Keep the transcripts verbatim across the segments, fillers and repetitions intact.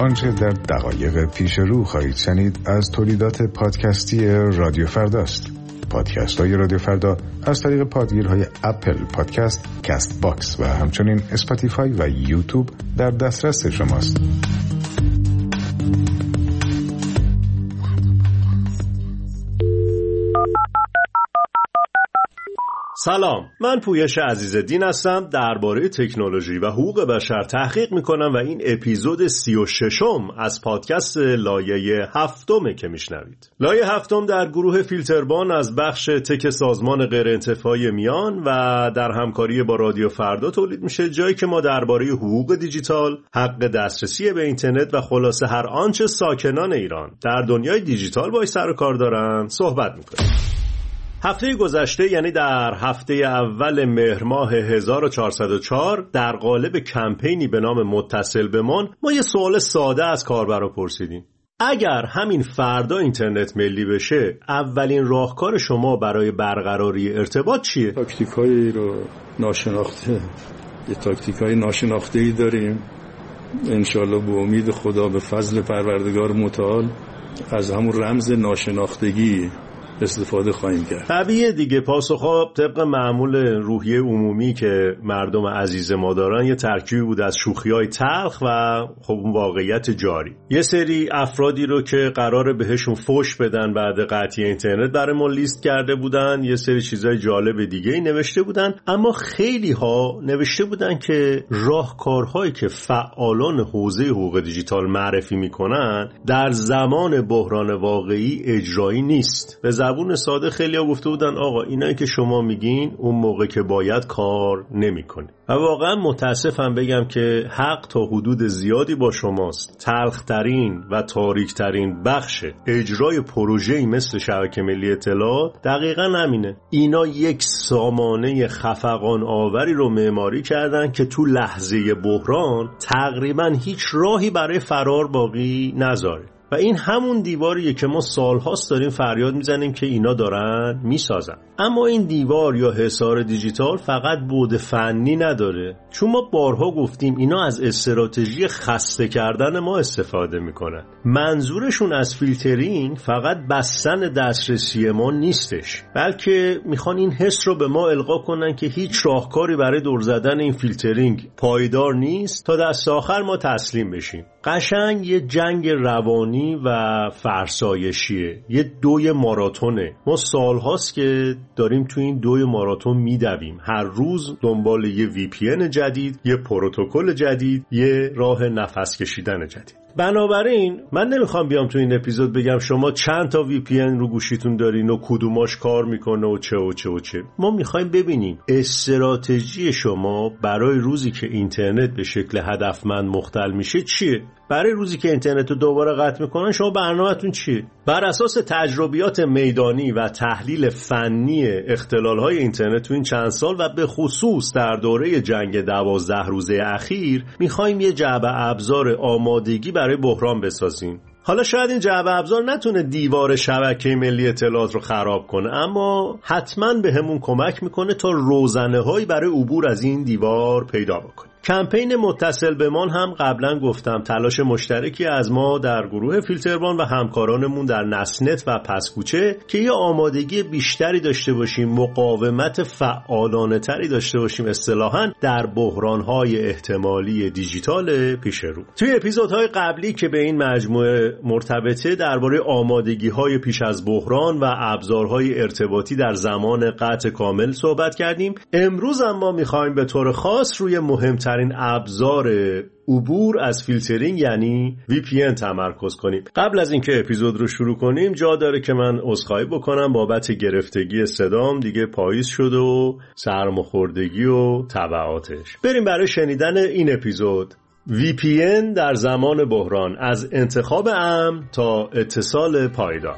آنچه در دقایق پیش رو خواهید شنید از تولیدات پادکستی رادیو فرداست. پادکست های رادیو فردا از طریق پادگیرهای اپل پادکست، کست باکس و همچنین اسپاتیفای و یوتیوب در دسترس شماست. سلام، من پویش عزیزالدین هستم. درباره تکنولوژی و حقوق بشر تحقیق میکنم و این اپیزود سی و ششم از پادکست لایه هفتمه که میشنوید. لایه هفتم در گروه فیلتربان از بخش تک سازمان غیرانتفاعی میان و در همکاری با رادیو فردا تولید میشه، جایی که ما درباره حقوق دیجیتال، حق دسترسی به اینترنت و خلاصه هر آنچه ساکنان ایران در دنیای دیجیتال باهاش سر و کار دارن صحبت میکنیم. هفته گذشته، یعنی در هفته اول مهر ماه هزار و چهارصد و چهار، در قالب کمپینی به نام متصل بمان، ما یه سوال ساده از کاربرا پرسیدیم. اگر همین فردا اینترنت ملی بشه، اولین راهکار شما برای برقراری ارتباط چیه؟ تاکتیکایی رو ناشناخته، یه تاکتیکای ناشناخته‌ای داریم. انشالله به امید خدا به فضل پروردگار متعال از همون رمز ناشناختگی استفاده خواهیم کرد. طبیعیه دیگه. پاسخ‌ها طبق معمول روحیه عمومی که مردم عزیز ما دارن یه ترکیبی بود از شوخی‌های تلخ و خب اون واقعیت جاری. یه سری افرادی رو که قراره بهشون فوش بدن بعد قطعی اینترنت برای ما لیست کرده بودن، یه سری چیزای جالب دیگه‌ای نوشته بودن، اما خیلی ها نوشته بودن که راهکارهایی که فعالان حوزه حقوق دیجیتال معرفی میکنن در زمان بحران واقعی اجرایی نیست. به زبون ساده خیلی‌ها گفته بودن آقا اینایی که شما میگین اون موقع که باید کار نمی‌کنه. و واقعا متاسفم بگم که حق تا حدود زیادی با شماست. تلخ‌ترین و تاریک‌ترین بخش اجرای پروژه‌ای مثل شبکه ملی اطلاعات دقیقاً همینه. اینا یک سامانه خفقان آوری رو معماری کردن که تو لحظه بحران تقریباً هیچ راهی برای فرار باقی نذاره. و این همون دیواریه که ما سالهاست داریم فریاد میزنیم که اینا دارن میسازن. اما این دیوار یا حصار دیجیتال فقط بعد فنی نداره، چون ما بارها گفتیم اینا از استراتژی خسته کردن ما استفاده میکنن. منظورشون از فیلترینگ فقط بستن دسترسی ما نیستش، بلکه میخوان این حس رو به ما القا کنن که هیچ راهکاری برای دور زدن این فیلترینگ پایدار نیست تا دست آخر ما تسلیم بشیم. قشنگ یه جنگ روانی و فرسایشیه، یه دوی ماراتونه. ما سالهاست که داریم تو این دوی ماراتون میدویم، هر روز دنبال یه وی پی ان جدید، یه پروتکل جدید، یه راه نفس کشیدن جدید. بنابراین من نمیخوام بیام تو این اپیزود بگم شما چند تا وی پی ان رو گوشیتون دارین و کدوماش کار میکنه و چه و چه و چه. ما میخوایم ببینیم استراتژی شما برای روزی که اینترنت به شکل هدفمند مختل میشه چیه. برای روزی که اینترنت رو دوباره قطع میکنن شما برنامه‌تون چیه؟ بر اساس تجربیات میدانی و تحلیل فنی اختلال‌های اینترنت تو این چند سال و به خصوص در دوره جنگ دوازده روزه اخیر میخوایم یه جعبه ابزار آمادگی برای بحران بسازیم. حالا شاید این جعبه ابزار نتونه دیوار شبکه ملی اطلاعات رو خراب کنه، اما حتما به همون کمک میکنه تا روزنه‌هایی برای عبور از این دیوار پیدا بکنیم. کمپین متصل بمان هم قبلا گفتم تلاش مشترکی از ما در گروه فیلتربان و همکارانمون در نسنت و پسکوچه که یه آمادگی بیشتری داشته باشیم، مقاومت فعالانه تری داشته باشیم اصطلاحاً در بحران‌های احتمالی دیجیتال پیش رو. توی اپیزودهای قبلی که به این مجموعه مرتبطه درباره آمادگی‌های پیش از بحران و ابزارهای ارتباطی در زمان قطع کامل صحبت کردیم. امروز هم ما می‌خوایم به طور خاص روی مهمترین این ابزار عبور از فیلترینگ یعنی وی پی ان تمرکز کنیم. قبل از اینکه اپیزود رو شروع کنیم جا داره که من عذرخواهی بکنم بابت گرفتگی صدام. دیگه پاییز شده و سرماخوردگی و تبعاتش. بریم برای شنیدن این اپیزود. وی پی ان در زمان بحران، از انتخاب امن تا اتصال پایدار.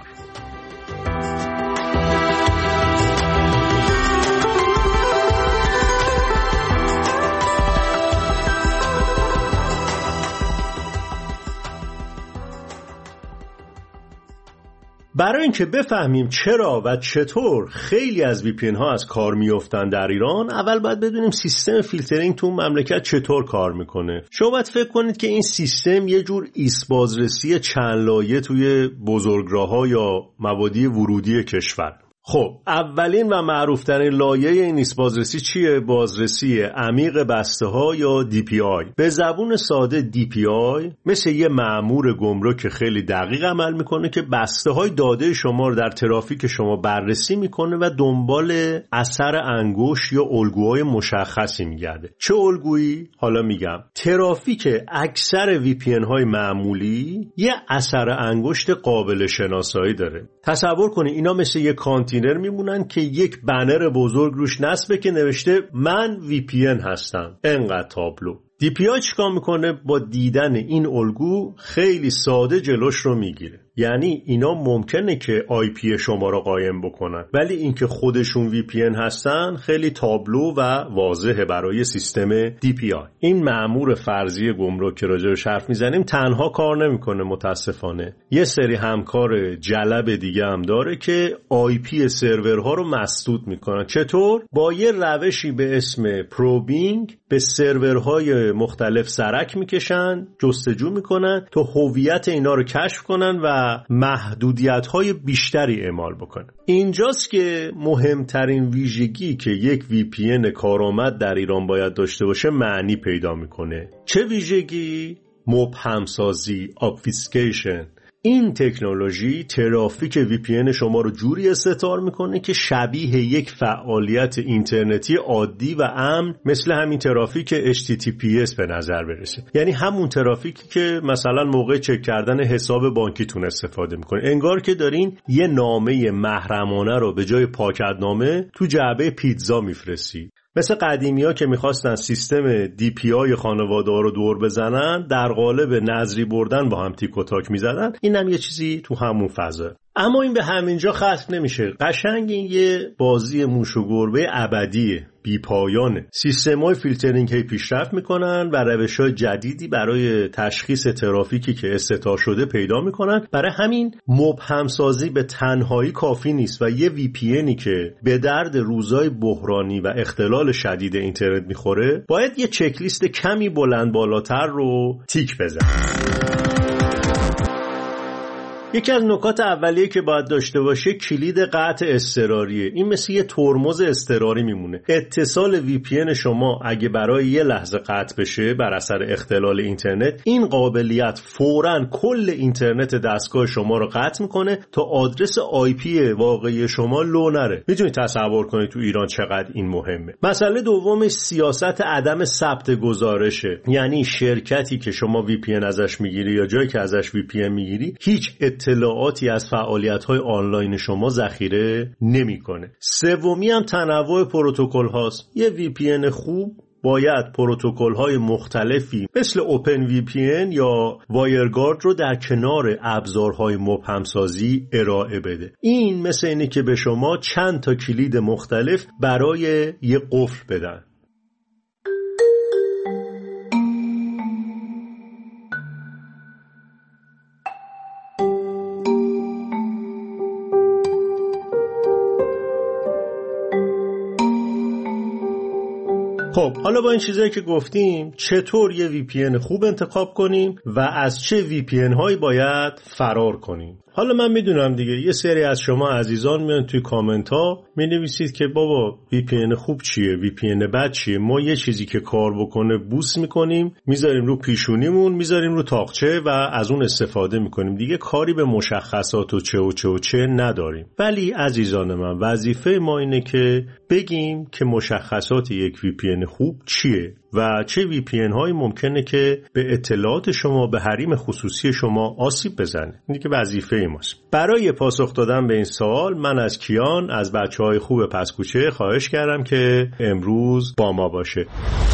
برای اینکه بفهمیم چرا و چطور خیلی از وی پی ان ها از کار میافتن در ایران، اول باید بدونیم سیستم فیلترینگ تو مملکت چطور کار میکنه. شما باید فکر کنید که این سیستم یه جور ایست بازرسی چند لایه توی بزرگراه‌ها یا مبادی ورودی کشور. خب اولین و معروفترین لایه این ایست بازرسی چیه؟ بازرسی عمیق بسته ها یا دی پی آی. به زبون ساده دی پی آی مثل یه مأمور گمرک که خیلی دقیق عمل میکنه که بسته های داده شما رو در ترافیک شما بررسی میکنه و دنبال اثر انگشت یا الگوهای مشخصی میگرده. چه الگویی؟ حالا میگم. ترافیک اکثر وی پی ان های معمولی یه اثر انگشت قابل شناسایی داره. تصور کنید اینا مثل یه کانتینر میمونن که یک بنر بزرگ روش نصبه که نوشته من وی پی ان هستم. انقدر تابلو. دی پی آی چیکار میکنه؟ با دیدن این الگو خیلی ساده جلوش رو میگیره. یعنی اینا ممکنه که آی پی شما رو قایم بکنن، ولی اینکه خودشون وی پی ان هستن خیلی تابلو و واضحه برای سیستم دی پی آی. این مأمور فرضی گمرک که راجعش حرف میزنیم تنها کار نمیکنه متاسفانه. یه سری همکار جلب دیگه هم داره که آی پی سرورها رو مسدود میکنن. چطور؟ با یه روشی به اسم پروبینگ به سرورهای مختلف سرک میکشن، جستجو میکنن تا هویت اینا رو کشف کنن و محدودیت‌های بیشتری اعمال بکنه. اینجاست که مهمترین ویژگی که یک وی پی ان کارآمد در ایران باید داشته باشه معنی پیدا میکنه. چه ویژگی؟ مبهم سازی، obfuscation. این تکنولوژی ترافیک وی پی ان شما رو جوری استتار میکنه که شبیه یک فعالیت اینترنتی عادی و امن مثل همین ترافیک اچ تی تی پی اس به نظر برسه. یعنی همون ترافیکی که مثلا موقع چک کردن حساب بانکیتون استفاده میکنه. انگار که دارین یه نامه محرمانه رو به جای پاکتنامه تو جعبه پیتزا میفرستی. مثل قدیمی‌ها که می‌خواستن سیستم دی پی آی خانواده ها رو دور بزنن، در قالب نظری بردن با هم تیک و تاک می‌زدن. اینم یه چیزی تو همون فضا. اما این به همینجا ختم نمیشه. قشنگ این یه بازی موش و گربه ابدیه، بی پایانه. سیستم‌های فیلترینگ هی پیشرفت میکنن و روش‌های جدیدی برای تشخیص ترافیکی که استتار شده پیدا میکنن. برای همین مبهم سازی به تنهایی کافی نیست و یه وی پی انی که به درد روزای بحرانی و اختلال شدید اینترنت میخوره باید یه چک لیست کمی بلند بالاتر رو تیک بزنه. یکی از نکات اولیه که باید داشته باشه کلید قطع اضطراریه. این مثل یه ترمز اضطراری میمونه. اتصال وی پی ان شما اگه برای یه لحظه قطع بشه بر اثر اختلال اینترنت، این قابلیت فوراً کل اینترنت دستگاه شما رو قطع میکنه تا آدرس آی پی واقعی شما لو نره. میتونید تصور کنید تو ایران چقدر این مهمه. مسئله دومش سیاست عدم ثبت گزارشه. یعنی شرکتی که شما وی پی ان ازش میگیری یا جایی که ازش وی پی ان میگیری هیچ اطلاعاتی از فعالیت‌های آنلاین شما ذخیره نمی‌کنه. سومی هم تنوع پروتکل هاست. یه وی پی ان خوب باید پروتکل‌های مختلفی مثل اوپن وی پی ان یا وایرگارد رو در کنار ابزارهای مبهم‌سازی ارائه بده. این مثل اینه که به شما چند تا کلید مختلف برای یه قفل بدن. خب حالا با این چیزایی که گفتیم چطور یه وی پی ان خوب انتخاب کنیم و از چه وی پی ان هایی باید فرار کنیم؟ حالا من میدونم دیگه یه سری از شما عزیزان میان توی کامنت ها می نویسید که بابا وی پی ان خوب چیه، وی پی ان بد چیه. ما یه چیزی که کار بکنه بوس میکنیم، میذاریم رو پیشونیمون، میذاریم رو تاقچه و از اون استفاده میکنیم. دیگه کاری به مشخصات و چه و چه و چه نداریم. ولی عزیزان من وظیفه ما اینه که بگیم که مشخصات یک وی پی ان خوب چیه و چه وی پی ان هایی ممکنه که به اطلاعات شما، به حریم خصوصی شما آسیب بزنه. این که وظیفه ماست. برای پاسخ دادن به این سوال من از کیان از بچه‌های خوب پسکوچه خواهش کردم که امروز با ما باشه.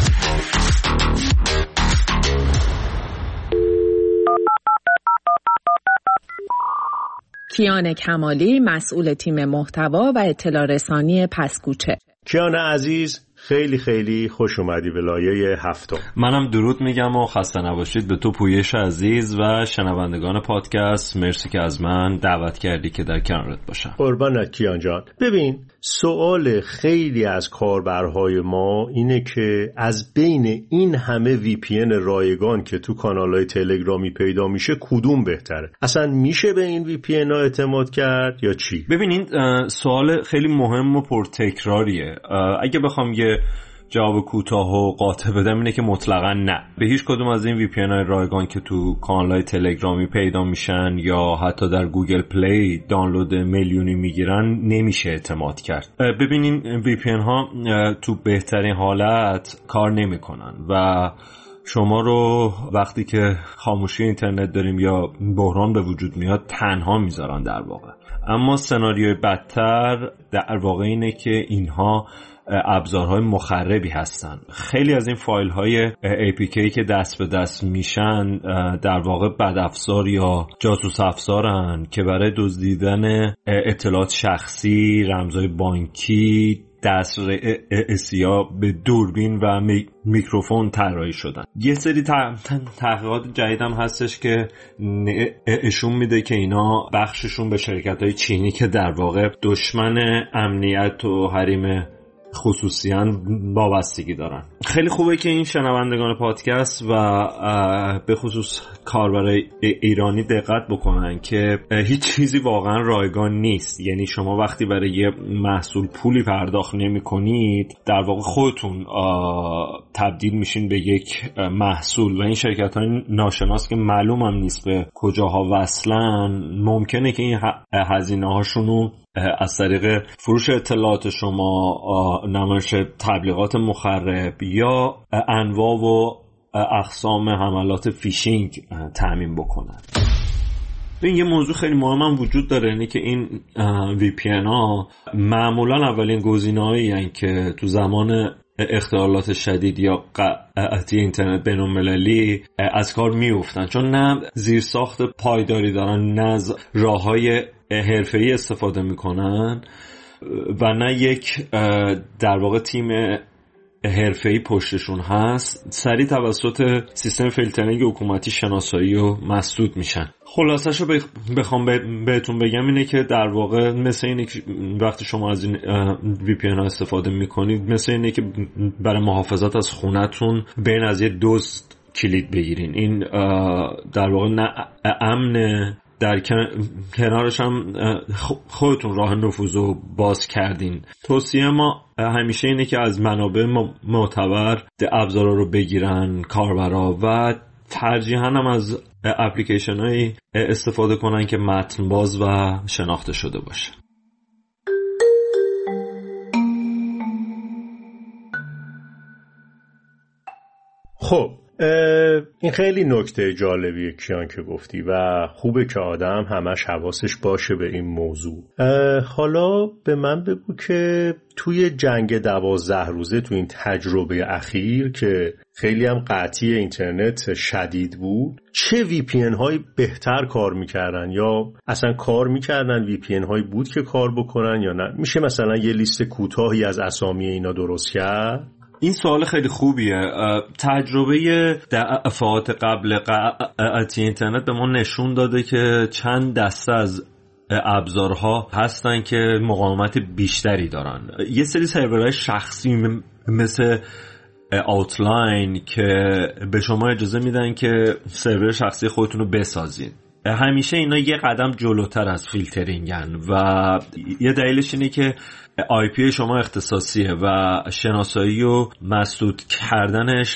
کیان کمالی، مسئول تیم محتوا و اطلاع رسانی پسکوچه. کیان عزیز خیلی خیلی خوش اومدی به لایه هفتم. منم درود میگم و خسته نباشید به تو پویش عزیز و شنوندگان پادکست. مرسی که از من دعوت کردی که در کنارت باشم. قربانت کیان جان. ببین، سوال خیلی از کاربرهای ما اینه که از بین این همه وی پی ان رایگان که تو کانالهای تلگرامی پیدا میشه کدوم بهتره؟ اصلا میشه به این وی پی ان ها اعتماد کرد یا چی؟ ببین، این سوال خیلی مهم و پرتکراریه. اگه بخوام یه جواب کوتاه و قاطع بدم اینه که مطلقاً نه. به هیچ کدوم از این وی پی ان های رایگان که تو کانال‌های تلگرامی پیدا میشن یا حتی در گوگل پلی دانلود میلیونی میگیرن نمیشه اعتماد کرد. ببینین وی پی ان ها تو بهترین حالت کار نمیکنن و شما رو وقتی که خاموشی اینترنت داریم یا بحران به وجود میاد تنها میذارن در واقع. اما سناریوی بدتر در واقع اینه که اینها ابزارهای مخربی هستن. خیلی از این فایل های ای پی کی که دست به دست میشن در واقع بدافزار یا جاسوس افزارن که برای دزدیدن اطلاعات شخصی، رمزهای بانکی، دسترسی یا به دوربین و میکروفون طراحی شدن. یه سری تحقیقات جدید هم هستش که نشون میده که اینا بخششون به شرکت‌های چینی که در واقع دشمن امنیت و حریم خصوصیان وابستگی دارن. خیلی خوبه که این شنوندگان پادکست و به خصوص کاربرای ایرانی دقت بکنن که هیچ چیزی واقعا رایگان نیست. یعنی شما وقتی برای یه محصول پولی پرداخت نمی کنید در واقع خودتون تبدیل میشین به یک محصول و این شرکت های ناشناس که معلوم هم نیست به کجاها وصلن ممکنه که این هزینه هاشونو از طریق فروش اطلاعات شما، نمایش تبلیغات مخرب یا انواع و اقسام حملات فیشینگ تامین بکنن. این یه موضوع خیلی مهم هم وجود داره، اینه که این وی پی ان ها معمولا اولین گزینه‌هایی هستند که تو زمان اختلالات شدید یا قطعی اینترنت بین‌المللی از کار میافتن، چون نه زیرساخت پایداری دارن، نه راه‌های حرفه‌ای استفاده میکنن و نه یک در واقع تیم حرفه‌ای پشتشون هست. سریع توسط سیستم فیلترینگ حکومتی شناسایی و مسدود میشن. خلاصه‌شو بخوام بهتون بگم اینه که در واقع مثل اینه که وقتی شما از این وی پی ان ها استفاده میکنید مثل اینه که برای محافظت از خونتون بین از یه دزد کلید بگیرین. این در واقع نه امن، در کنارش هم خودتون راه نفوذ رو باز کردین. توصیه ما همیشه اینه که از منابع معتبر ابزارا رو بگیرن کاربرا و ترجیحاً هم از اپلیکیشن هایی استفاده کنن که متن باز و شناخته شده باشه. خب این خیلی نکته جالبیه کیان که گفتی و خوبه که آدم همش حواسش باشه به این موضوع. حالا به من بگو که توی جنگ دوازده روزه، تو این تجربه اخیر که خیلی هم قطعی اینترنت شدید بود، چه وی پی ان هایی بهتر کار میکردن یا اصلا کار میکردن؟ وی پی ان هایی بود که کار بکنن یا نه؟ میشه مثلا یه لیست کوتاهی از اسامی اینا درست کرد؟ این سوال خیلی خوبیه. تجربه دفعات قبل قطعی اینترنت به ما نشون داده که چند دسته از ابزارها هستن که مقاومت بیشتری دارن. یه سری سرورهای شخصی مثل آوتلاین که به شما اجازه میدن که سرور شخصی خودتون رو بسازین. همیشه اینا یه قدم جلوتر از فیلترینگن و یه دلیلش اینه که آی پی شما اختصاصیه و شناسایی و مسدود کردنش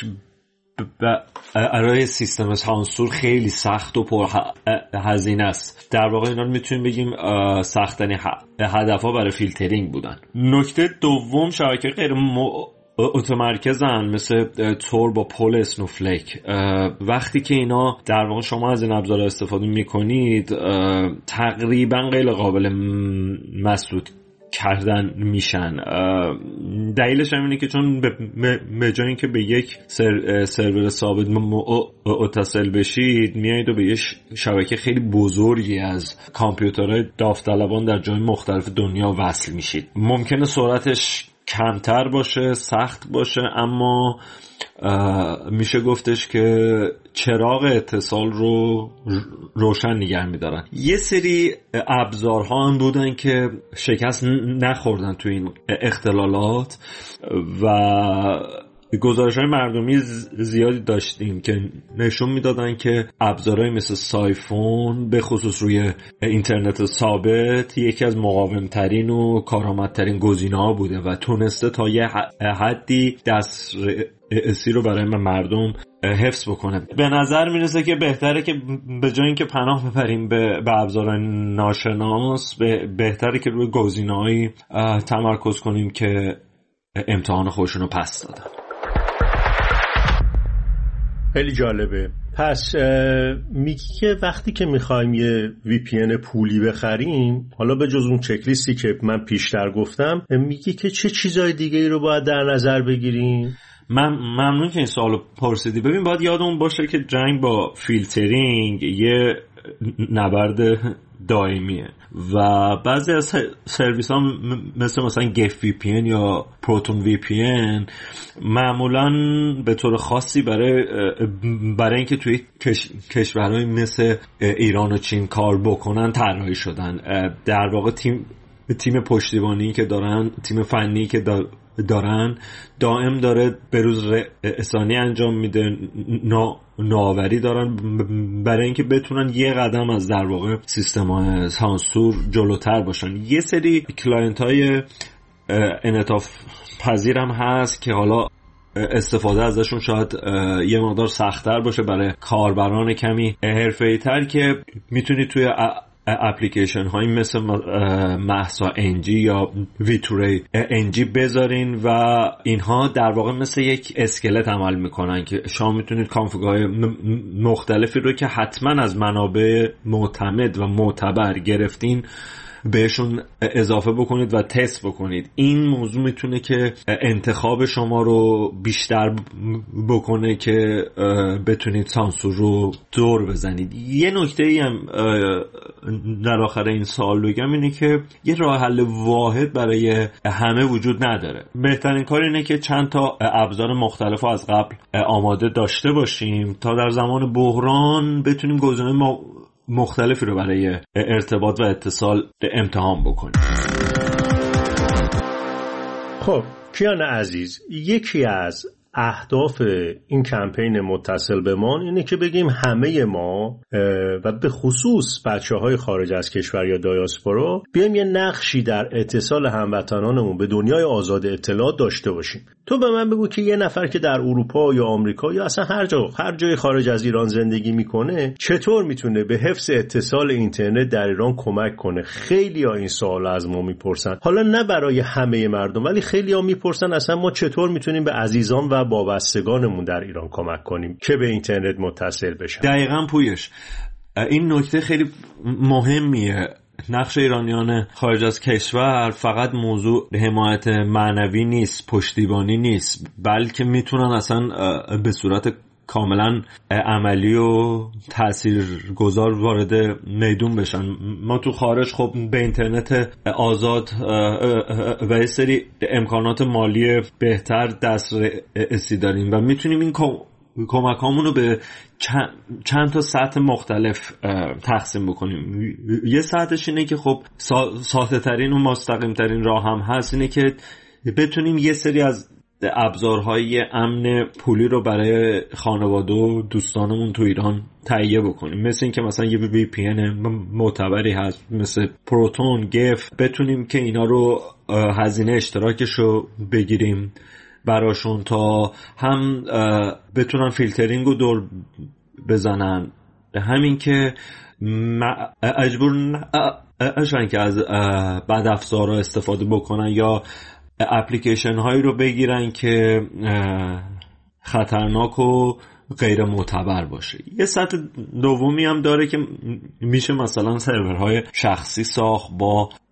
برای سیستم سانسور خیلی سخت و پر هزینه است. در واقع اینا رو میتونیم بگیم سخت‌ترین هدف‌ها برای فیلترینگ بودن. نکته دوم، شبکه غیر متمرکزن مثل تور با پول اسنوفلیک. وقتی که اینا در واقع شما از این ابزارها استفاده میکنید تقریبا غیر قابل مسدود کردن میشن. دلیلش هم اینه که چون به جای اینکه به یک سر، سرور ثابت متصل بشید میایید و به یک شبکه خیلی بزرگی از کامپیوترهای داوطلبان در جای مختلف دنیا وصل میشید. ممکنه سرعتش کمتر باشه، سخت باشه، اما میشه گفتش که چراغ اتصال رو روشن نگه میدارن. یه سری ابزارها هم بودن که شکست نخوردن تو این اختلالات و گزارش های مردمی زیادی داشتیم که نشون میدادن که ابزارهای مثل سایفون به خصوص روی اینترنت ثابت یکی از مقاومترین و کارآمدترین گزینه ها بوده و تونسته تا یه حدی دسترسی رو برای مردم حفظ بکنه. به نظر میرسه که بهتره که به جای اینکه پناه ببریم به, به ابزارهای ناشناس، به بهتره که روی گزینه‌هایی تمرکز کنیم که امتحان خودشون رو پس دادن. خیلی جالبه. پس میگی که وقتی که میخوایم یه وی پی ان پولی بخریم، حالا به جز اون چک لیستی که من پیشتر گفتم، میگی که چه چیزای دیگه ای رو باید در نظر بگیریم؟ من ممنون که این سوالو پرسیدی. ببین، باید یادمون باشه که جنگ با فیلترینگ یه نبرد دائمیه و بعضی از سرویس ها مثل مثلا گف وی پی ان یا پروتون وی پی ان معمولا به طور خاصی برای برای اینکه توی کش... کشورهای مثل ایران و چین کار بکنن طراحی شدن. در واقع تیم تیم پشتیبانی که دارن، تیم فنی که دارن دارن دائم داره به روز رسانی انجام میده، نا نوآوری دارن برای اینکه بتونن یه قدم از در واقع سیستم‌های سانسور جلوتر باشن. یه سری کلاینت های انعطاف پذیر هم هست که حالا استفاده ازشون شاید یه مقدار سخت‌تر باشه برای کاربران کمی حرفه‌ای تر که میتونید توی اپلیکیشن هایی مثل مهسا انجی یا ویتوری انجی بذارین و اینها در واقع مثل یک اسکلت عمل میکنن که شما میتونید کانفیگ‌های مختلفی رو که حتما از منابع معتمد و معتبر گرفتین بهشون اضافه بکنید و تست بکنید. این موضوع میتونه که انتخاب شما رو بیشتر بکنه که بتونید سانسور رو دور بزنید. یه نکته ای هم در آخر این سوال بگم اینه که یه راه حل واحد برای همه وجود نداره. بهترین کار اینه که چند تا ابزار مختلف رو از قبل آماده داشته باشیم تا در زمان بحران بتونیم گزینه ما مختلفی رو برای ارتباط و اتصال امتحان بکنیم. خب کیان عزیز، یکی از اهداف این کمپین متصل به ما اینه که بگیم همه ما و به خصوص بچه های خارج از کشور یا دایاسپورا بیایم یه نقشی در اتصال هموطنانمون به دنیای آزاد اطلاعات داشته باشیم. تو به من بگو که یه نفر که در اروپا یا آمریکا یا اصلا هر جا هر جای خارج از ایران زندگی میکنه چطور میتونه به حفظ اتصال اینترنت در ایران کمک کنه؟ خیلی ها این سوال از ما میپرسن، حالا نه برای همه مردم ولی خیلی ها میپرسن اصلا ما چطور میتونیم به عزیزان و وابستگانمون در ایران کمک کنیم که به اینترنت متصل بشن. دقیقاً پویش، این نکته خیلی مهمیه. نقش ایرانیان خارج از کشور فقط موضوع حمایت معنوی نیست، پشتیبانی نیست، بلکه میتونن اصلا به صورت کاملا عملی و تاثیرگذار وارد میدون بشن. ما تو خارج خب به اینترنت آزاد و یه سری امکانات مالی بهتر دسترسی داریم و میتونیم این کمک هامون رو به چند, چند تا سطح مختلف تقسیم بکنیم. یه سطحش اینه که خب ساده ترین و مستقیم ترین راه هم هست، اینه که بتونیم یه سری از ابزارهای امن پولی رو برای خانواده و دوستانمون تو ایران تهیه بکنیم، مثل این که مثلا یه وی پی ان معتبری هست مثل پروتون، گف، بتونیم که اینا رو هزینه اشتراکش رو بگیریم براشون تا هم بتونن فیلترینگ رو دور بزنن، همین که اجبور نشن که از بد افزارها استفاده بکنن یا اپلیکیشن هایی رو بگیرن که خطرناک و غیر معتبر باشه. یه سطح دومی هم داره که میشه مثلا سرورهای شخصی ساخت با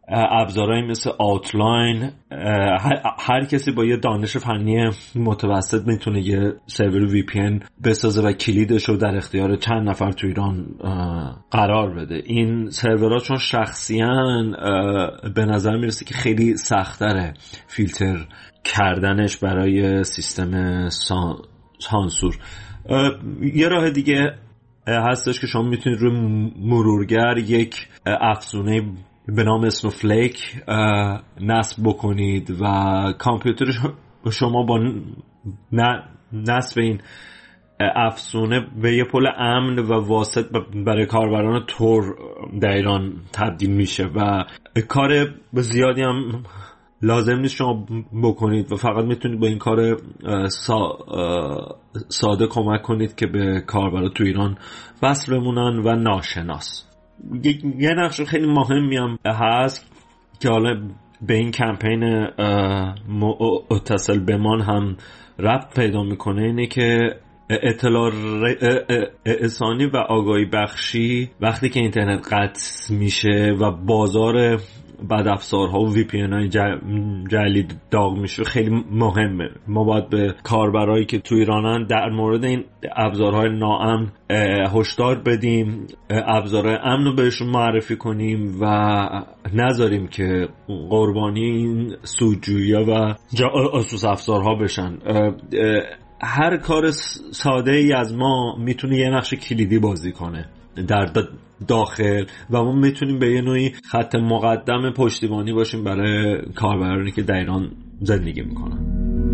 ابزارهایی مثل آوتلاین، هر کسی با یه دانش فنی متوسط میتونه یه سرور وی پی ان بسازه و کلیدش رو در اختیار چند نفر تو ایران قرار بده. این سرورها چون شخصیاً به نظر میرسه که خیلی سخت‌تره فیلتر کردنش برای سیستم سانسور. یه راه دیگه هستش که شما میتونید روی مرورگر یک افزونه به نام اسنوفلیک نصب بکنید و کامپیوتر شما با نصب این افزونه به یه پل امن و واسط برای کاربران تور در ایران تبدیل میشه و کار زیادی هم لازم نیست شما بکنید و فقط میتونید با این کار سا ساده کمک کنید که به کاربرا تو ایران وصل بمونن و ناشناس. یه نقش خیلی مهمی هم هست که حالا به این کمپین متصل بمان هم ربط پیدا میکنه، اینه که اطلاع رسانی و آگاهی بخشی وقتی که اینترنت قطع میشه و بازار بعد افزارها و وی پی ان های جدید داغ میشه خیلی مهمه. ما باید به کاربرایی که تو ایرانن در مورد این ابزارهای ناامن هشدار بدیم، ابزارهای امن رو بهشون معرفی کنیم و نذاریم که قربانی این سودجویی و جاسوس افزارها بشن. هر کار ساده ای از ما میتونه یه نقش کلیدی بازی کنه در داخل و ما میتونیم به یه نوعی خط مقدم پشتیبانی باشیم برای کاربرانی که در ایران زندگی میکنن.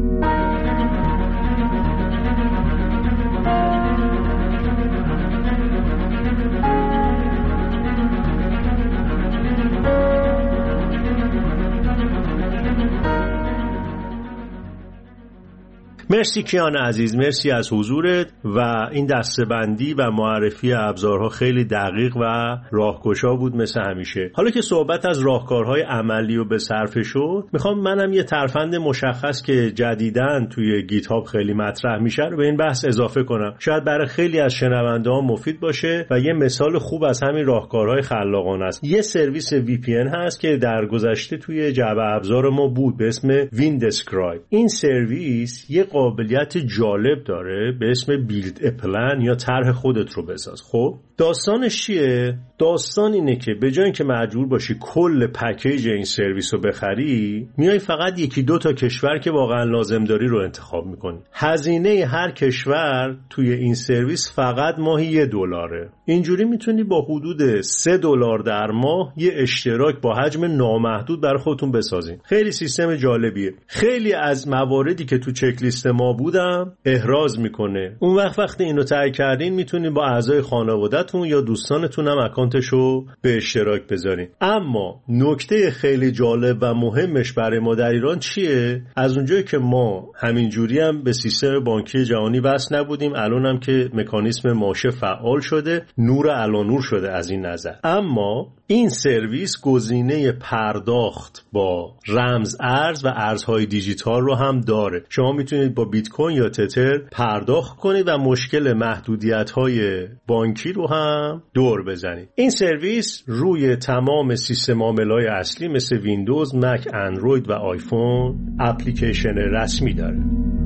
مرسی کیان عزیز، مرسی از حضورت و این دسته‌بندی و معرفی ابزارها خیلی دقیق و راهگشا بود مثل همیشه. حالا که صحبت از راهکارهای عملی و به صرفه شد، میخوام منم یه ترفند مشخص که جدیداً توی گیت هاب خیلی مطرح میشه رو به این بحث اضافه کنم. شاید برای خیلی از شنونده ها مفید باشه و یه مثال خوب از همین راهکارهای خلاقانه است. یه سرویس وی پی ان هست که در گذشته توی جعبه ابزار ما بود به اسم ویندسکرایب. این سرویس یه قابلیت جالب داره به اسم بیلد ا پلن یا طرح خودت رو بساز. خب داستانش چیه؟ داستان اینه که به جای اینکه مجبور باشی کل پکیج این سرویس رو بخری، میای فقط یکی دو تا کشور که واقعا لازم داری رو انتخاب میکنی. هزینه هر کشور توی این سرویس فقط ماهی یه دلاره. اینجوری میتونی با حدود سه دلار در ماه یه اشتراک با حجم نامحدود برای خودتون بسازین. خیلی سیستم جالبیه. خیلی از مواردی که تو چک لیست ما بودم احراز میکنه. اون وقت وقتی اینو تایید کردین میتونین با اعضای خانواده‌تون یا دوستانتون هم اکانتشو به اشتراک بذارین. اما نکته خیلی جالب و مهمش برای ما در ایران چیه؟ از اونجایی که ما همینجوری هم به سیستم بانکی جهانی وصل نبودیم، الان هم که مکانیسم ماشه فعال شده، نور علانور شده از این نظر. اما این سرویس گزینه پرداخت با رمز ارز و ارزهای دیجیتال رو هم داره. شما میتونید با بیت کوین یا تتر پرداخت کنید و مشکل محدودیت‌های بانکی رو هم دور بزنید. این سرویس روی تمام سیستم عامل‌های اصلی مثل ویندوز، مک، اندروید و آیفون اپلیکیشن رسمی داره.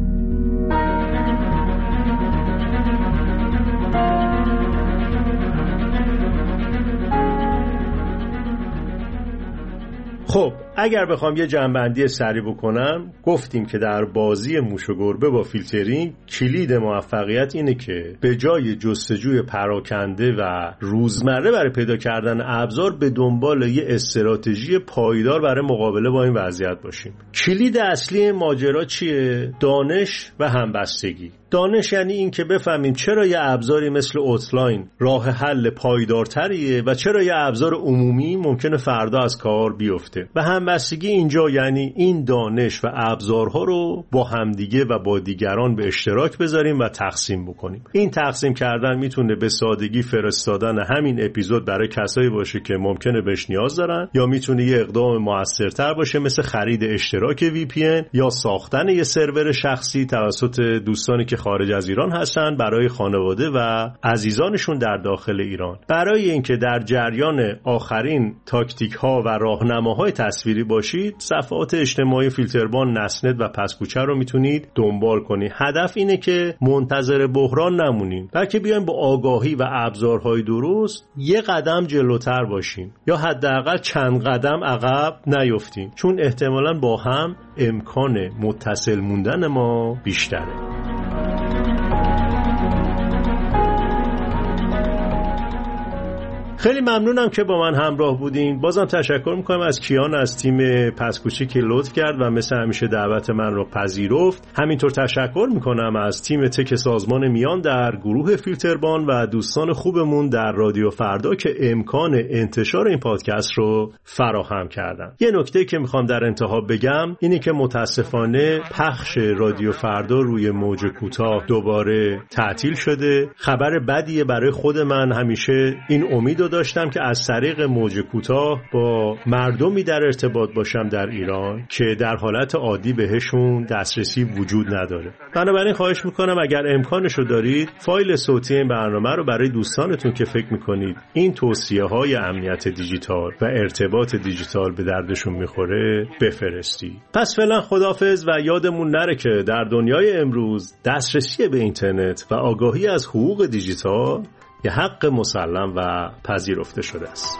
خب اگر بخوام یه جنبندی سریع بکنم، گفتیم که در بازی موش و گربه با فیلترینگ کلید موفقیت اینه که به جای جستجوی پراکنده و روزمره برای پیدا کردن ابزار به دنبال یه استراتژی پایدار برای مقابله با این وضعیت باشیم. کلید اصلی ماجرا چیه؟ دانش و همبستگی. دانش یعنی این که بفهمیم چرا یه ابزاری مثل اوتلاین راه حل پایدارتریه و چرا یه ابزار عمومی ممکنه فردا از کار بیفته. و همبستگی اینجا یعنی این دانش و ابزارها رو با همدیگه و با دیگران به اشتراک بذاریم و تقسیم بکنیم. این تقسیم کردن میتونه به سادگی فرستادن همین اپیزود برای کسایی باشه که ممکنه بهش نیاز دارن، یا میتونه یه اقدام موثرتر باشه مثل خرید اشتراک وی پی ان یا ساختن یه سرور شخصی توسط دوستانی که خارج از ایران هستن برای خانواده و عزیزانشون در داخل ایران. برای اینکه در جریان آخرین تاکتیک ها و راهنماهای تصویری باشید، صفحات اجتماعی فیلتربان، نسنت و پسکوچه رو میتونید دنبال کنید. هدف اینه که منتظر بحران نمونیم، بلکه بیایم با آگاهی و ابزارهای درست یه قدم جلوتر باشیم یا حداقل چند قدم عقب نیفتیم، چون احتمالاً با هم امکان متصل موندن ما بیشتره. خیلی ممنونم که با من همراه بودین. بازم تشکر میکنم از کیان از تیم پسکوچه که لطف کرد و مثل همیشه دعوت من رو پذیرفت. همینطور تشکر میکنم از تیم تک سازمان میان در گروه فیلتربان و دوستان خوبمون در رادیو فردا که امکان انتشار این پادکست رو فراهم کردن. یه نکته که میخوام در انتها بگم اینه که متاسفانه پخش رادیو فردا روی موج کوتاه دوباره تعطیل شده. خبر بدیه برای خود من. همیشه این امید داشتم که از طریق موج کوتاه با مردمی در ارتباط باشم در ایران که در حالت عادی بهشون دسترسی وجود نداره. بنابراین خواهش میکنم اگر امکانشو دارید فایل صوتی این برنامه رو برای دوستانتون که فکر میکنید این توصیه های امنیت دیجیتال و ارتباط دیجیتال به دردشون میخوره بفرستی. پس فعلا خداحافظ و یادمون نره که در دنیای امروز دسترسی به اینترنت و آگاهی از حقوق دیجیتال یه حق مسلم و پذیرفته شده است.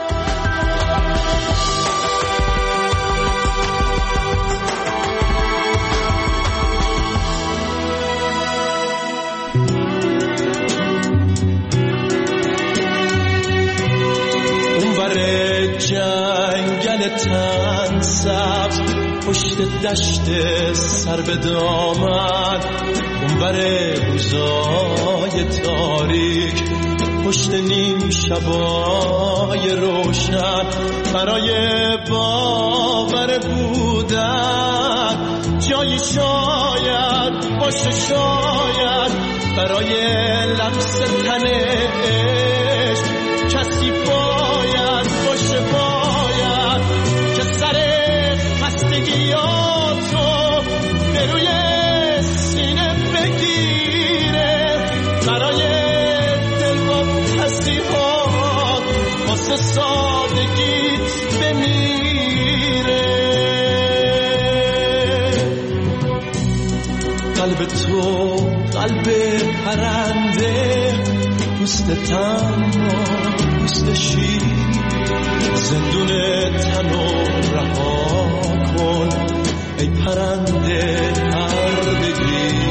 اونور جنگل تن سبز پشت دشت سر به دامن، اونور روزای تاریک پشت نیم شبای روشن، برای باور بودن جایی شاید باشه، شاید برای لمس تن عشق کسی باید باشه، باید که سر خستگیاتو به روی سینه بگیره، برای واسه سادگیت بمیره. قلب تو قلب پرنده، پوست تنها پوست شیر، زندون تنو رها کن ای پرنده پر بگیر.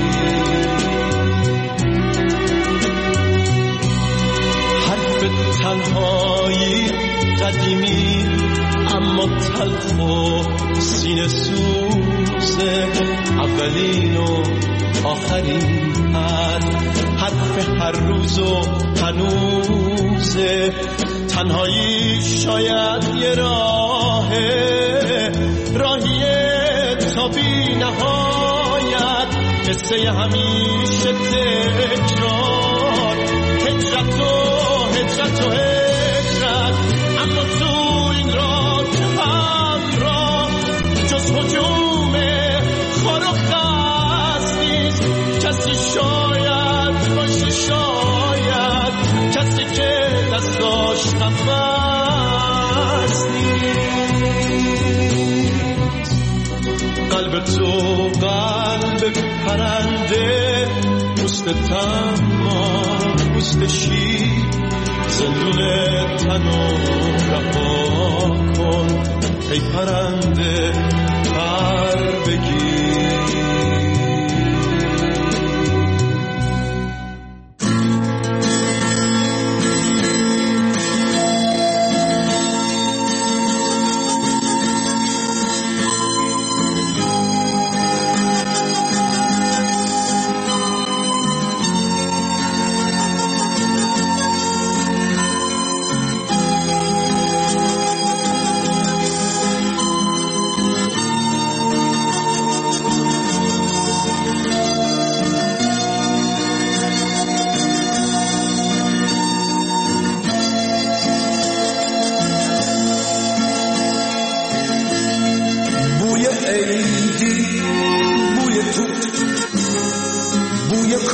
تنهایی قدیمی اما تلخ و سینه سوزه، اولین و آخرین حرف حرف هر روز و هنوزه. تنهایی شاید یه راهه، راهیه تا بی نهایت، قصه همیشه تکرار، هجرت و هجرت و هجرت. اما تو این راه که همراه جز هجوم خار و خست نیست، کسی شاید باشه، شاید کسی که دستاش نفس نیست. قلب تو قلب پرنده، پوست تنها پوست شیر، زندون تنو رها کن ای پرنده پر بگیر.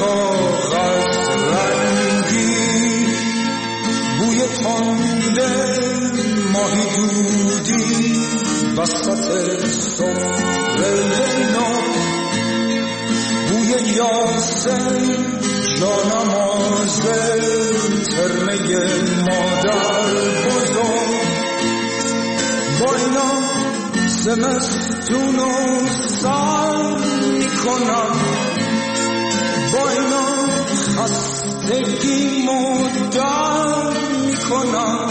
کاغذ رنگی، بوی تنده ماهی دودی وسط سفره نو، بوی یاسم جانماز ترمه مادر بزرگ. با اینا زمستون و سر میکنم، با اینا خستگی مدر میکنم.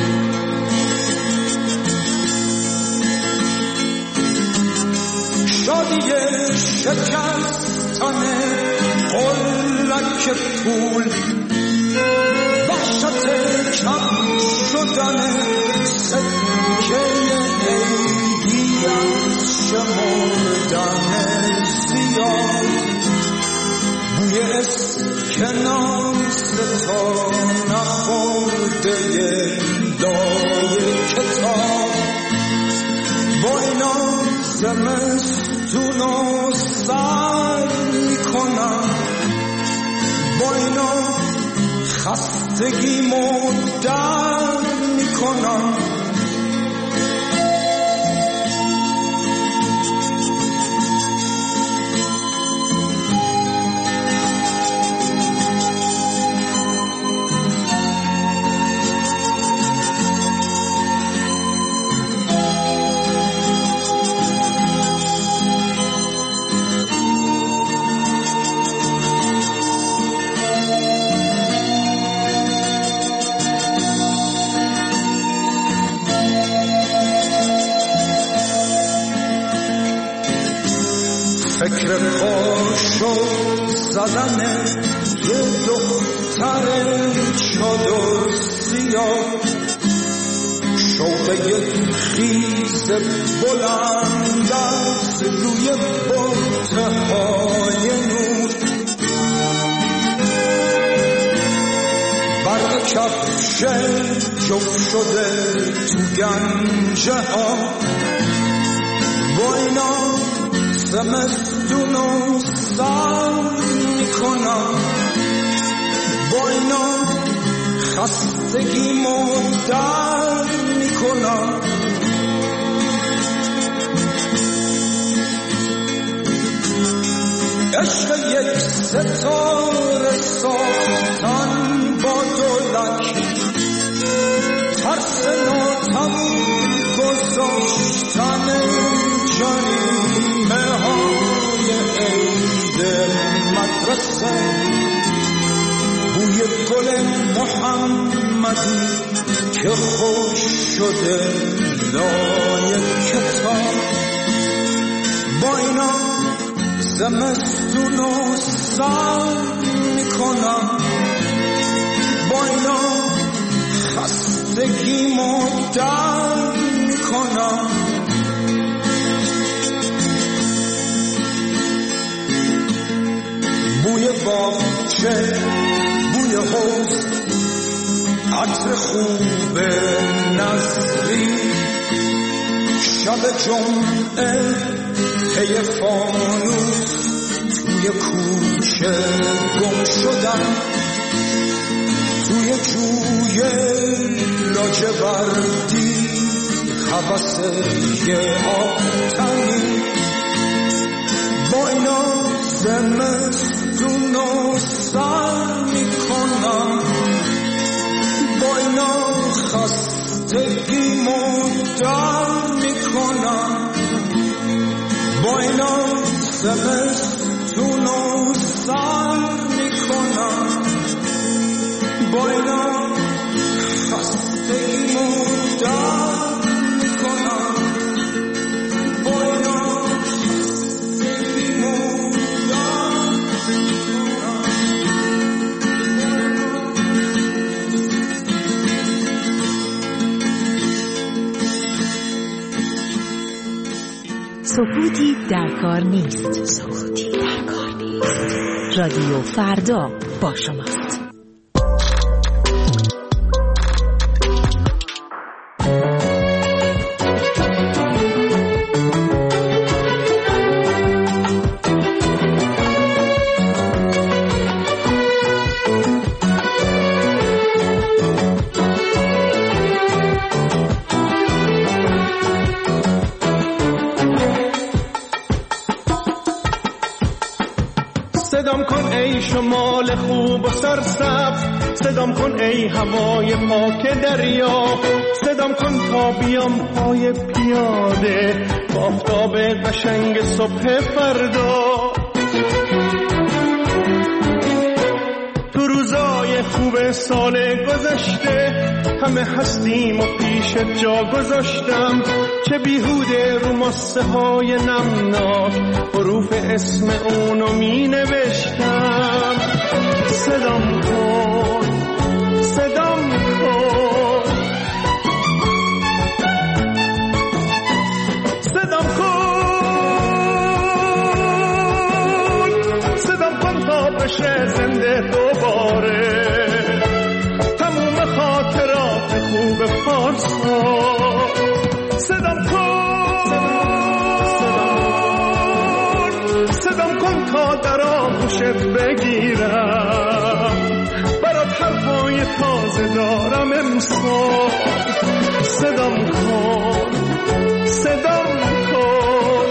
شادی شکستن قلک پول، وحشت کم شدن سکه عیدی از شمردن زیاد، بوی اسکناس تا نخورده لای کتاب. با اینا زمستون و سر میکنم، با اینا خستگی مدر میکنم. فکر پاشو زدن یه دختر چادر سیاه، شوقه خیز بلند از روی بطهای نور، برق کفش جفت شده تو گنجه ها. با اینا زمستون و سر میکنم، با اینا خستگی مدر میکنم. عشق یک ستاره ساختن با دولک، ترس ناتموم گذاشتن جریمه های عید مدرسه، بوی گل محمدی که خوش شده لای کتاب. با اینا زمستون و سر میکنم، با اینا خستگی مدر میکنم. بوی باغچه، بوی حوض، عطر خوب نظری، شب جمعه پی فانوس توی کوچه گم شدن، توی جوی لاجوردی هوس یه آتنی. با اینا زمستون و سر میکنم، با اینا خستگی مدر میکنم. با اینا زمستون و سر میکنم، با اینا خستگی مدر میکنم. با اینا خستگی مدر میکنم. سکوتی در کار نیست. سکوتی در کار نیست. رادیو فردا با شماست. صدام کن ای شمال خوب و سرسبز، صدام کن ای هوای پاک دریا، صدام کن تا بیام پای پیاده با آفتاب قشنگ صبح فردا. تو روزای خوب سال گذشته همه هستیم و پیش جا گذاشتم، چه بیهوده رو ماسه های نمناک حروف اسم اونو می نوشتم. صدام کن صدام کن صدام کن صدام کن تا بشه زنده دوباره تموم خاطرات خوب پارسا. صدام کن صدام کن تا در آغوشت بگیرم، برات حرفای تازه دارم امسال. صدام کن صدام کن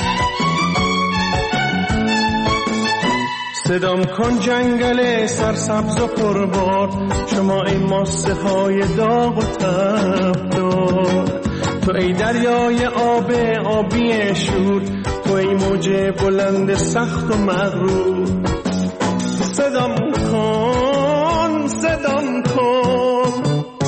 صدام کن جنگل سرسبز و پربار، شما ای ماسه های داغ و تبدار، تو ای دریای آب آبی شور، تو ای موج بلند سخت و مغرور. صدام کن صدام کن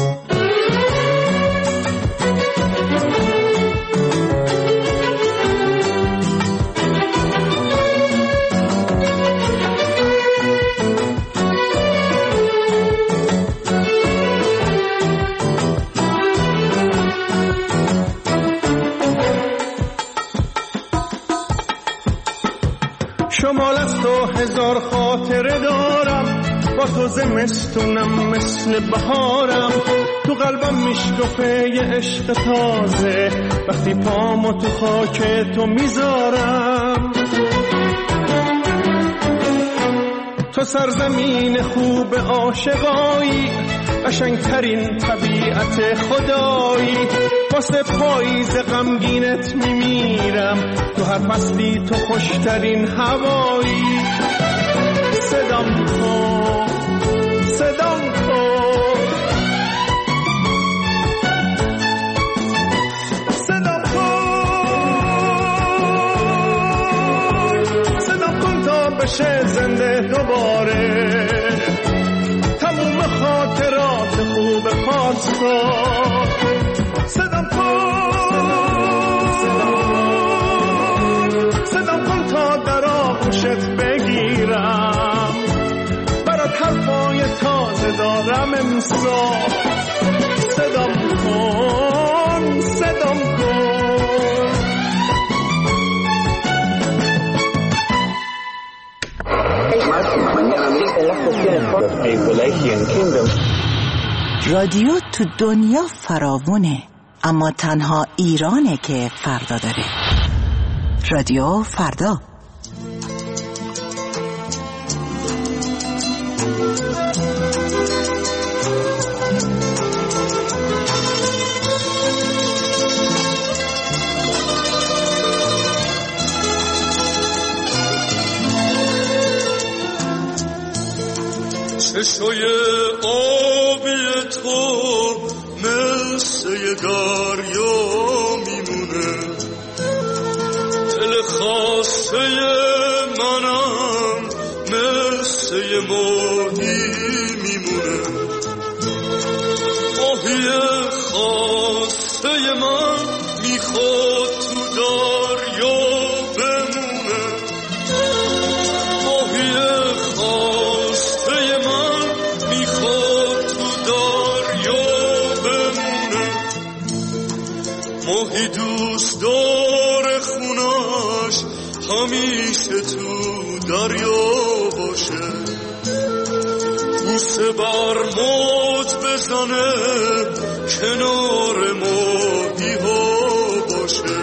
شمال از تو هزار خاطره دارم، با تو زمستونم مثل بهارم، تو قلبم میشکفه یه عشق تازه وقتی پامو تو خاک تو میذارم. تو سرزمین خوب عاشقایی، قشنگترین طبیعت خدایی، واسه پاییز غمگینت میمیرم، تو هر فصلی تو خوشترین هوایی. صدام کن صدام کن صدام کن صدام کن تا بشه زنده دوباره تموم خاطرات خوب پارسا. صدام کن صدام کن تا در آغوشت بگیرم، برات حرفای تازه دارم امسال. صدام کن صدام کن رادیو تو دنیا فراوونه، اما تنها ایرانه که فردا داره. رادیو فردا. چشای آبی تو مثل یه دریا میمونه، دل خاسته منم مثل یه ماهی میمونه، ماهی خاسته من میخواد تو دریا بمونه، ماهی خاسته من میخواد تو دریا بمونه، ماهی دوست داره خونش همیشه تو دریا باشه، بوسه بر موج بزنه کنار ماهی ها باشه،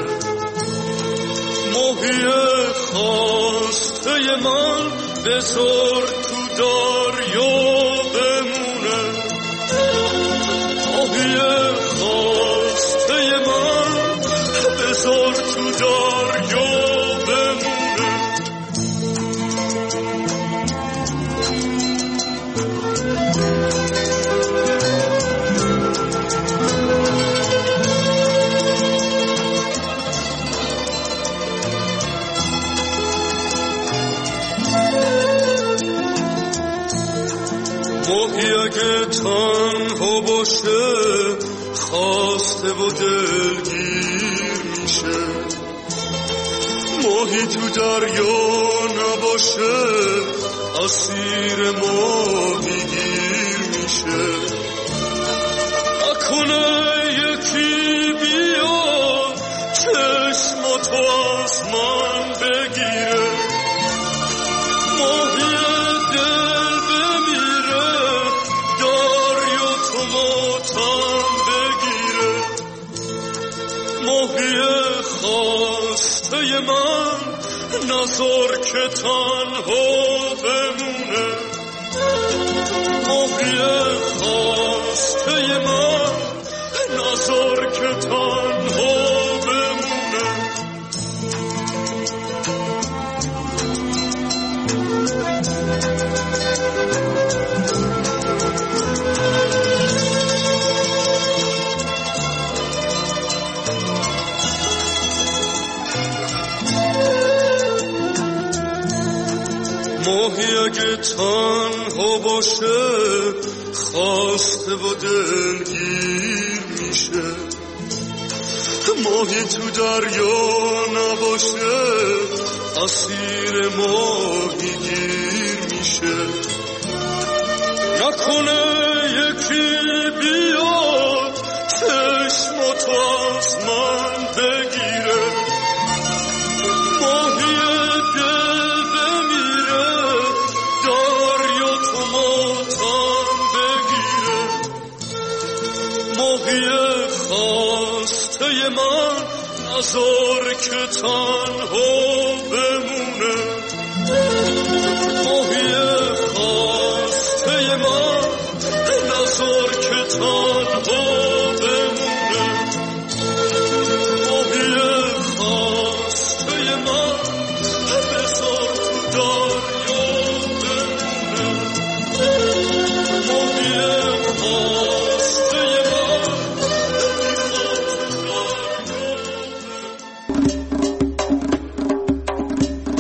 ماهی خواسته من بذار تو دریا بمونه، ماهی خواسته من بذار تو دریا بمونه. ماهی اگه تنها باشه خواسته و دلگیر میشه، ماهی تو دریا نباشه اسیر ماهی گیر میشه. نکنه یکی بیاد چشماتو از من بگیره، ماهی دل بمیره دریا تو ماتم بگیره. ماهی خواسته من نذار که تنها بمونه، ماهی خواسته من نذار که تنها بمونه. ماهی اگه تنها باشه خواسته و دلگیر میشه، ماهی تو دریا نباشه اسیر ماهی گیر میشه. نکنه یکی بیاد چشماتو از من بگیره، ماهی دل بمیره دریا تو ماتم بگیره. ماهی خواسته من نذار که تنها بمونه، ماهی خواسته من نذار که تنها بمونه. ماهی خواسته من بذار تو دریا بمونه، ماهی خواسته من بذار تو دریا بمونه.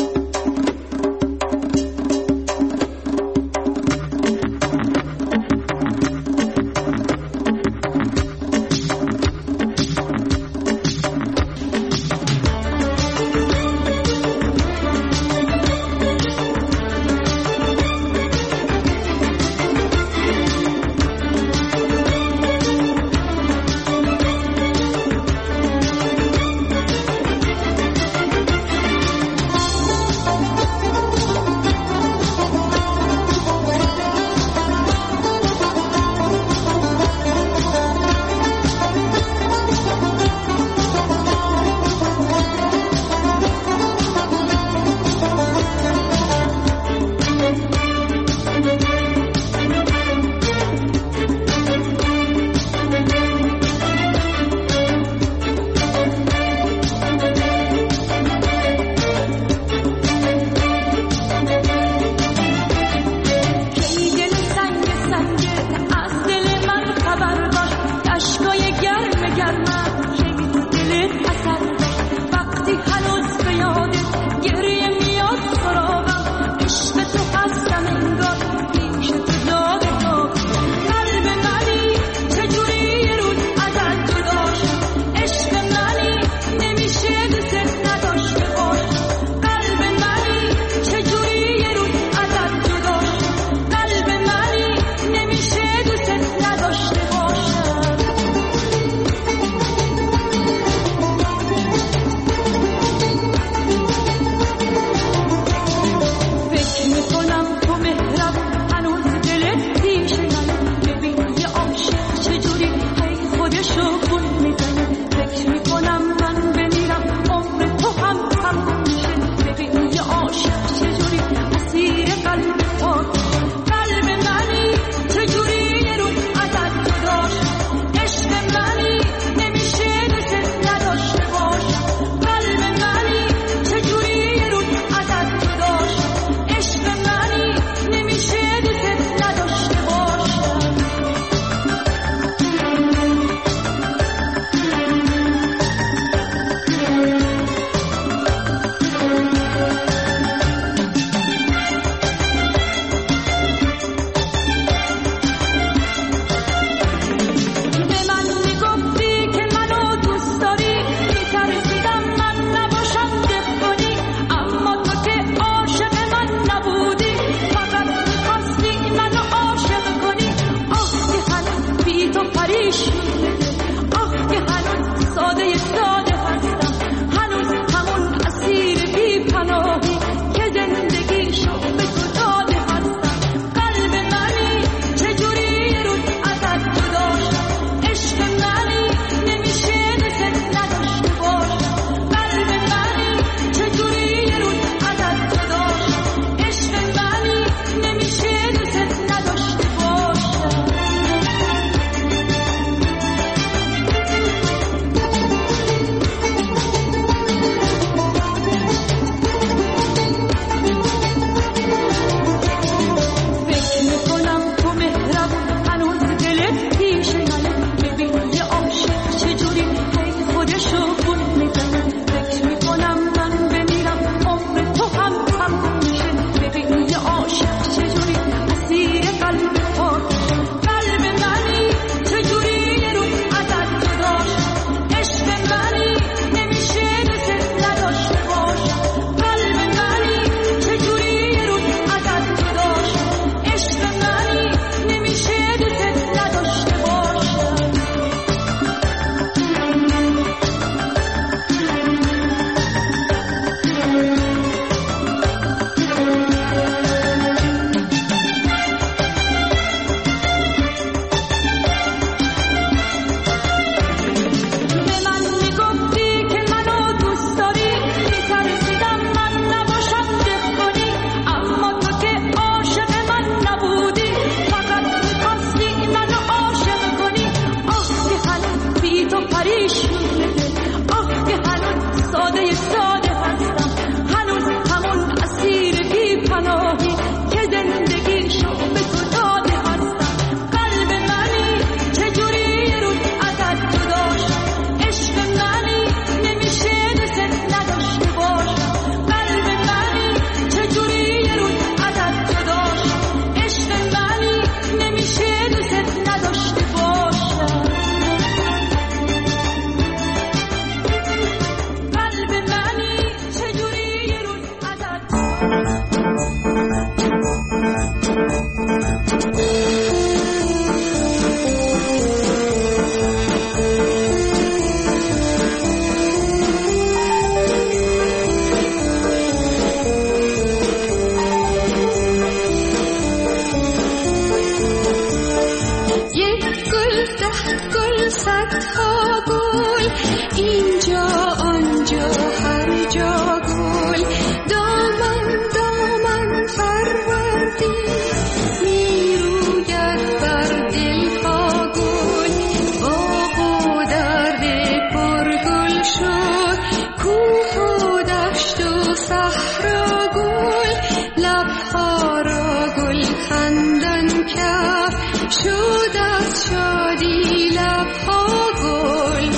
گل خندان کرد شد از شادی لبها گل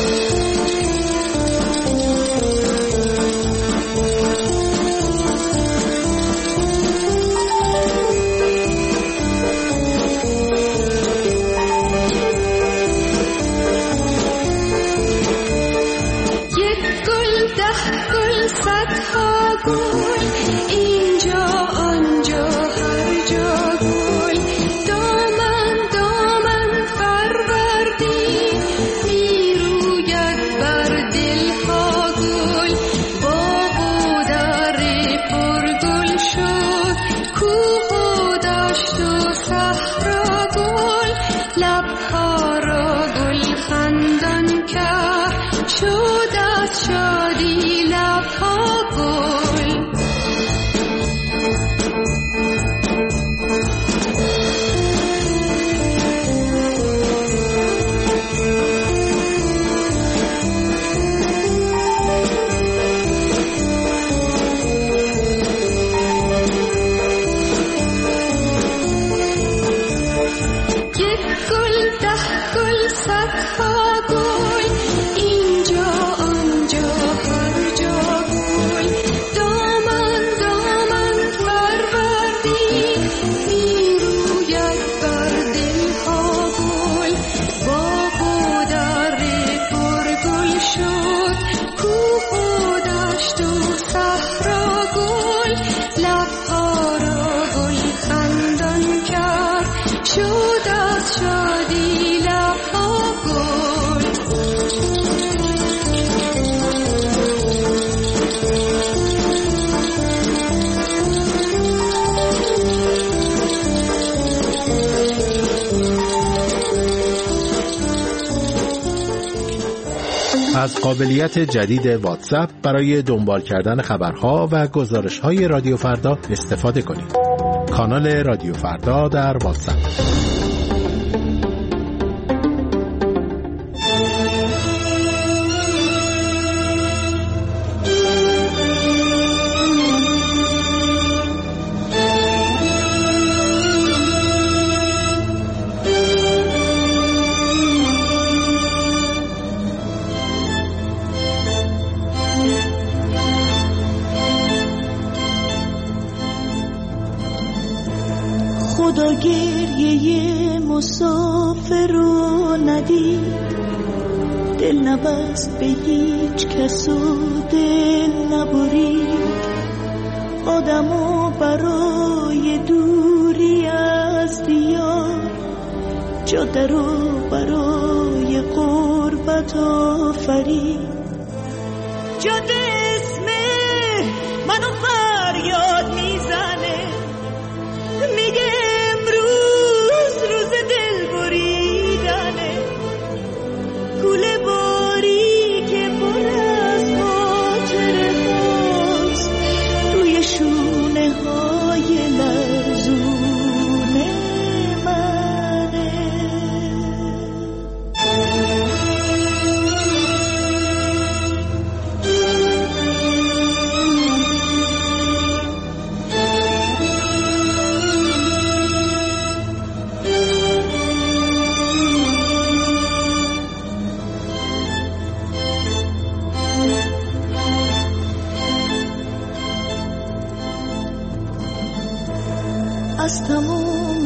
از قابلیت جدید واتساپ برای دنبال کردن خبرها و گزارش‌های رادیو فردا استفاده کنید. کانال رادیو فردا در واتساپ. خدا گریه مسافر رو ندید، دل نبست به هیچ کس و دل نبرید. آدمو برای دوری از دیار، جاده رو برای غربت آفرید. جاده اسم منو فریاد میزنه، میگه امروز روز دل بریدنه. کوله باری که پر از خاطره هاست، روی شونه های لرزونه منه. از تموم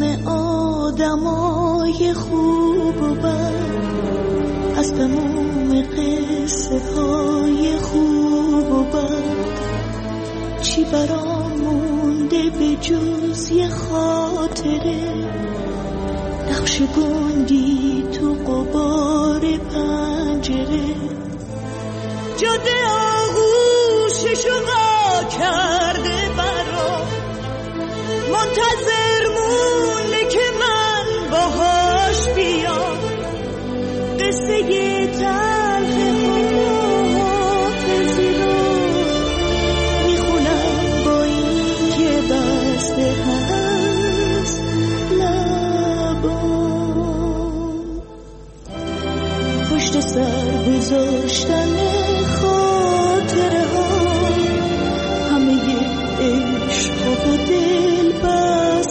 آدمای خوب و بد، از تموم قصه های خوب و بد، چی برام مونده به جز یه خاطره؟ نقش گندی تو غبار پنجره. جاده آغوششو وا کرده برام، منتظر مونه که من باهاش بیام. قصه تلخ حافظی رو میخونم با این که بسته هست لبام. پشت سر گذاشتن خاطره ها، همه عشق و دل بستگی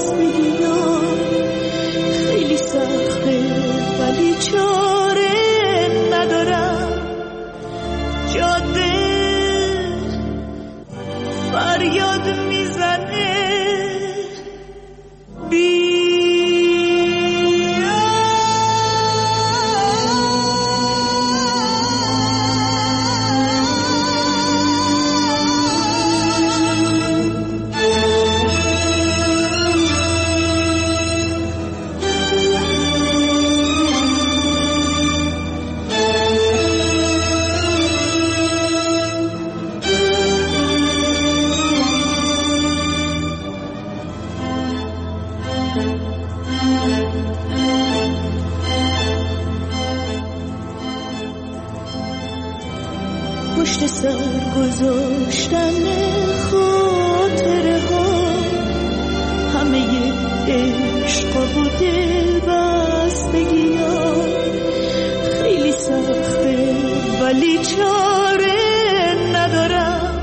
پشت سر گذاشتن خاطره ها، همه عشق و دل بستگی ها خیلی سخته ولی چاره ندارم.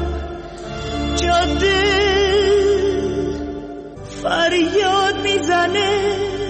جاده فریاد میزنه